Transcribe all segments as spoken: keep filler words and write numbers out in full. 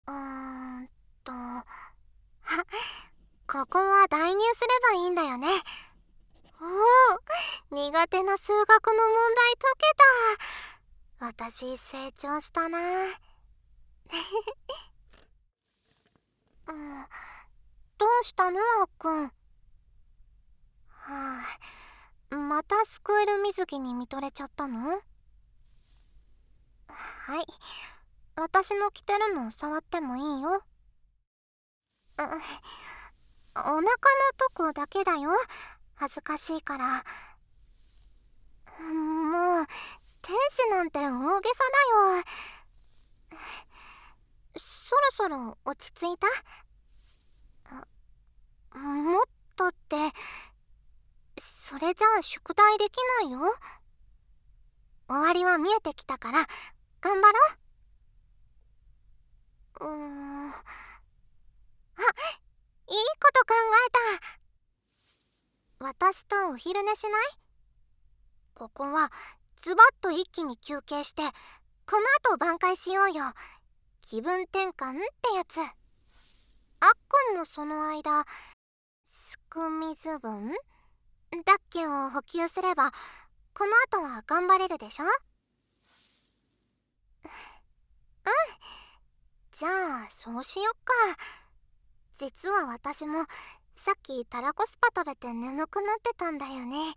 うーんとここは代入すればいいんだよね。おお、苦手な数学の問題解けた。私成長したな。うん、どうしたのあっくん。はあ、またスクール水着に見とれちゃったの？はい、私の着てるの触ってもいいよ。うお腹のとこだけだよ。恥ずかしいから。もう天使なんて大げさだよ。そろそろ落ち着いた？もっとって、それじゃあ宿題できないよ。終わりは見えてきたから頑張ろう。うーん、あ、いいこと考えた。私とお昼寝しない？ここはズバッと一気に休憩してこの後挽回しようよ。気分転換ってやつ。あっくんもその間すく水分だっけを補給すればこの後は頑張れるでしょ。うん、じゃあそうしよっか。実は私もさっきたらこスパ食べて眠くなってたんだよね。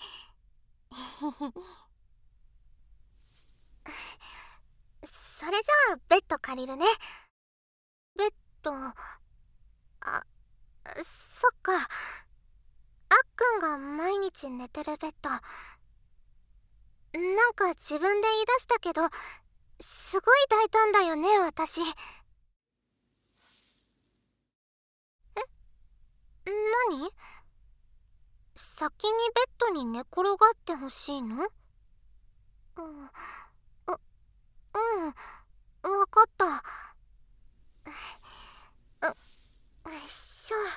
それじゃあベッド借りるね。ベッド、あ、そっか。あっくんが毎日寝てるベッド、なんか自分で言い出したけどすごい大胆だよね私。え、何？先にベッドに寝転がってほしいの？うん、う、うん、わかった。う、よいしょ。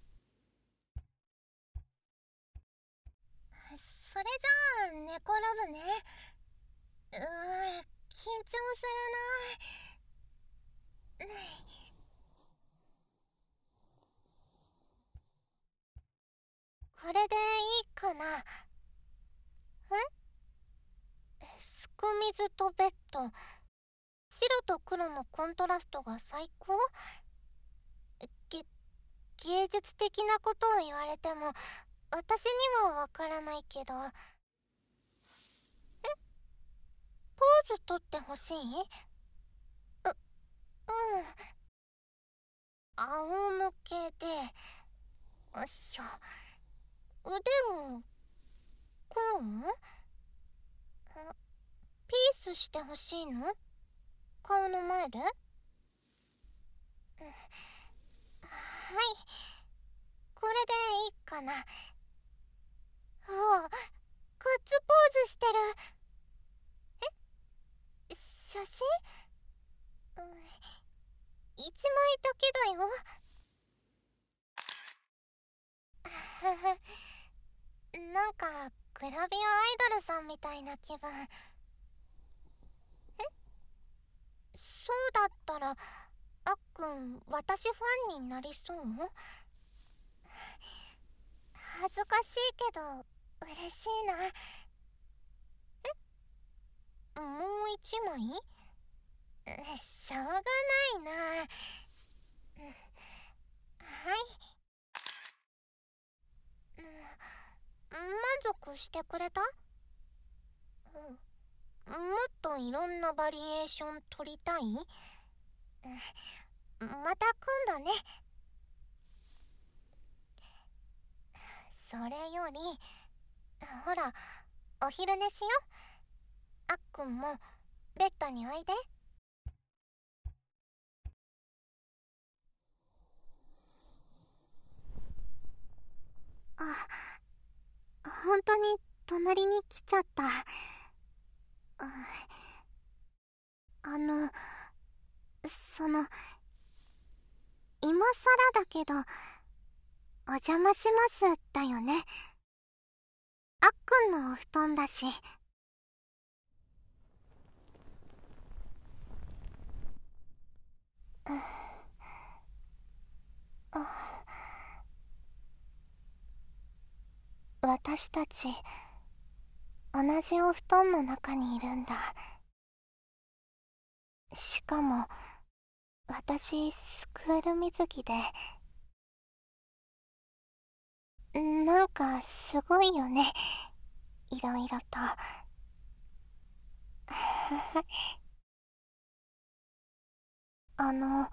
それじゃあ寝転ぶね。うーん、緊張するな。これでいいかな？え？すく水とベッド、白と黒のコントラストが最高？げ芸術的なことを言われても私にはわからないけど。え、ポーズ取ってほしい？う、うん、仰向けで、よいしょ。腕をこう？ピースしてほしいの？顔の前で？はい、これでいいかな。おお、ガッツポーズしてる。え、写真？うん、一枚だけだよ。なんかグラビアアイドルさんみたいな気分。え、そうだったらあっくん私ファンになりそう？恥ずかしいけど嬉しいな。え、もう一枚？しょうがないな。はい、うん、満足してくれた？うん、もっといろんなバリエーション取りたい？また今度ね。それよりほら、お昼寝しよ。あっくんもベッドにおいで。あ、本当に隣に来ちゃった。あ、あの、その、今更だけどお邪魔しますだよね。あっくんのお布団だし。 私たち同じお布団の中にいるんだ。しかも私スクール水着で、なんかすごいよね、いろいろと。あの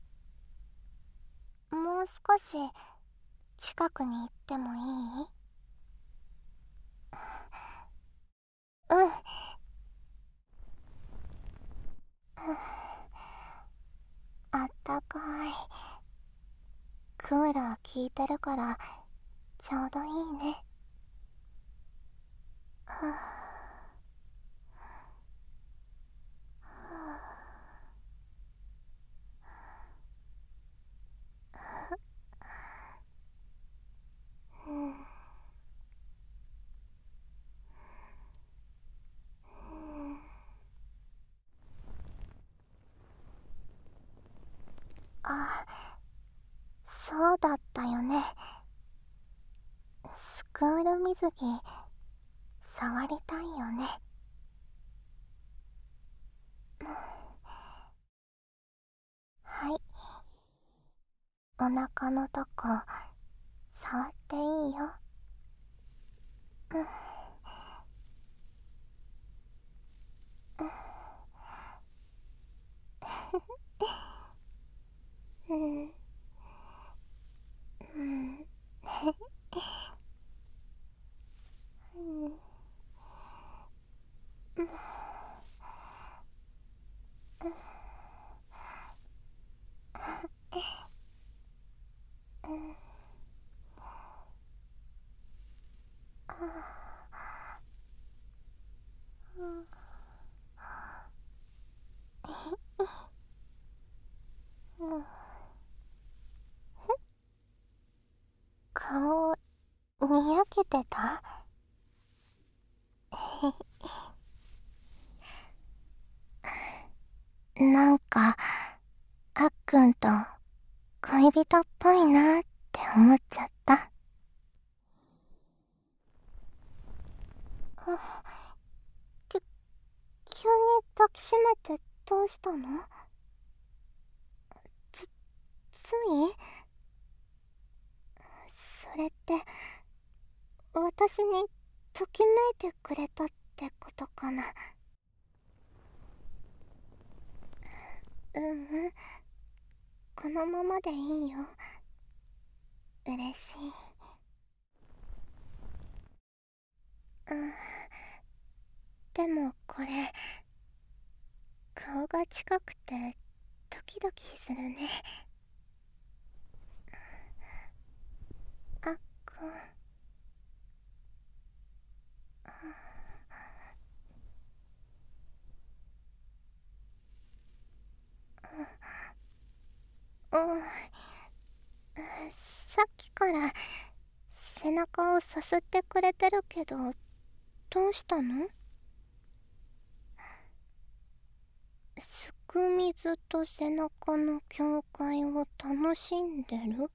もう少し近くに行ってもいい？うん。あったかい。クーラー効いてるからちょうどいいね。はぁ、うん、うん、あ、そうだったよね。スクール水着触りたいよね。はい、お腹のとこ触っていいよ。うん、うん、うん、うん、うん、うん。顔にやけてた？なんかあっくんと恋人っぽいなって思っちゃった。あ、き、急に抱きしめてどうしたの？つ、ついそれって私にときめいてくれたってことかな？ううん、このままでいいよ。嬉しい。うん、でもこれ顔が近くてドキドキするね。あっくん。うん、さっきから背中をさすってくれてるけど、どうしたの？すく水と背中の境界を楽しんでる？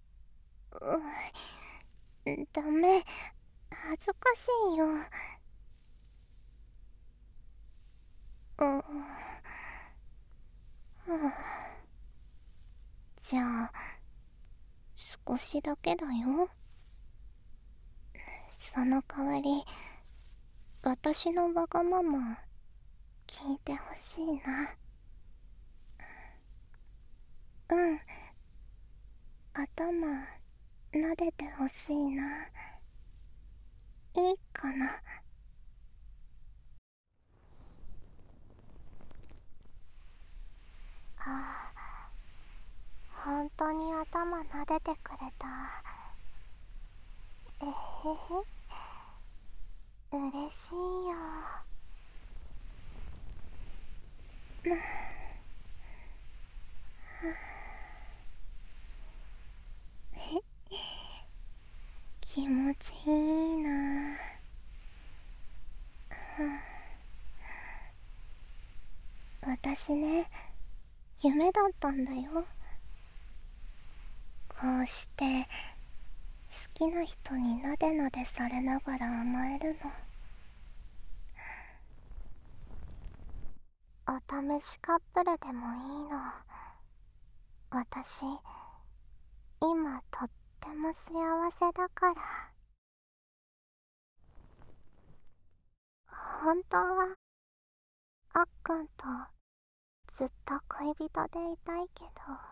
うん、ダメ、恥ずかしいよ。うん、はあ、じゃあ少しだけだよ。その代わり私のわがまま聞いてほしいな。うん、頭撫でてほしいな。いいかな？ああ、本当に頭撫でてくれた。えへへ、嬉しいよ。気持ちいいな。私ね、夢だったんだよ。こうして好きな人になでなでされながら甘えるの。お試しカップルでもいいの。私今とっても幸せだから。本当はあっくんとずっと恋人でいたいけ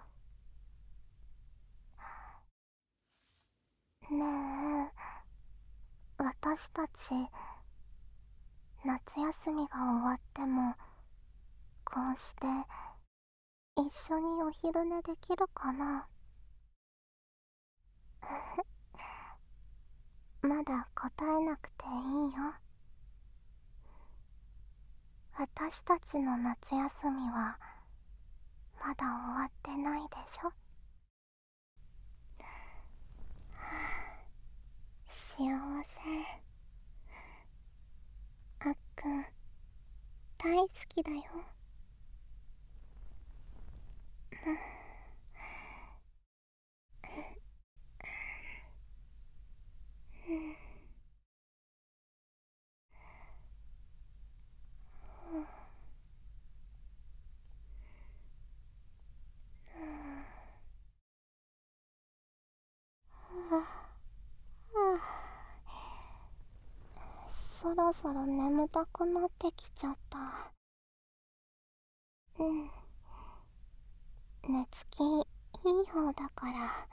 ど。ねえ、私たち夏休みが終わってもこうして一緒にお昼寝できるかな。まだ答えなくていいよ。私たちの夏休みはまだ終わってないでしょ。幸せ。あっくん大好きだよ。そろそろ眠たくなってきちゃった。うん、寝つきいい方だから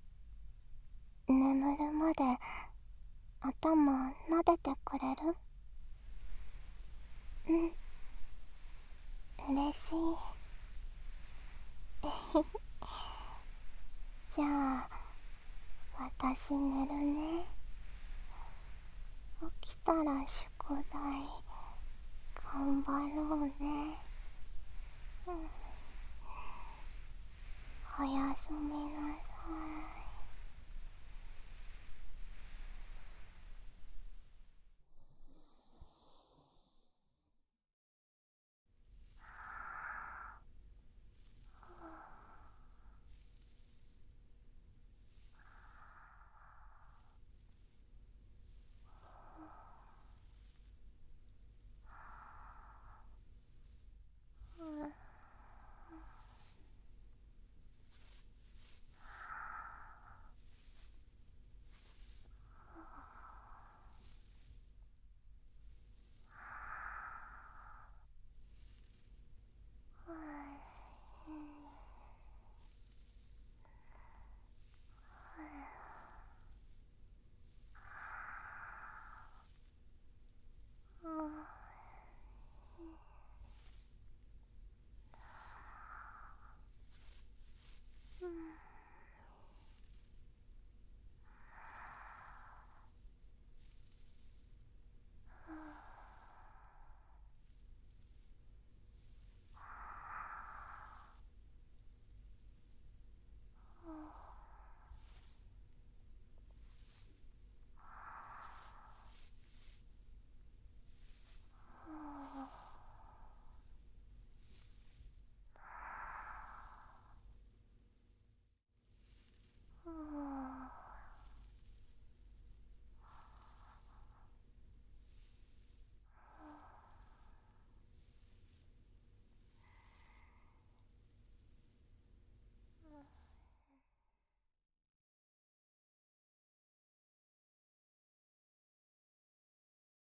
眠るまで頭撫でてくれる？うん、嬉しい。じゃあ私寝るね。起きたら宿題頑張ろうね。うん。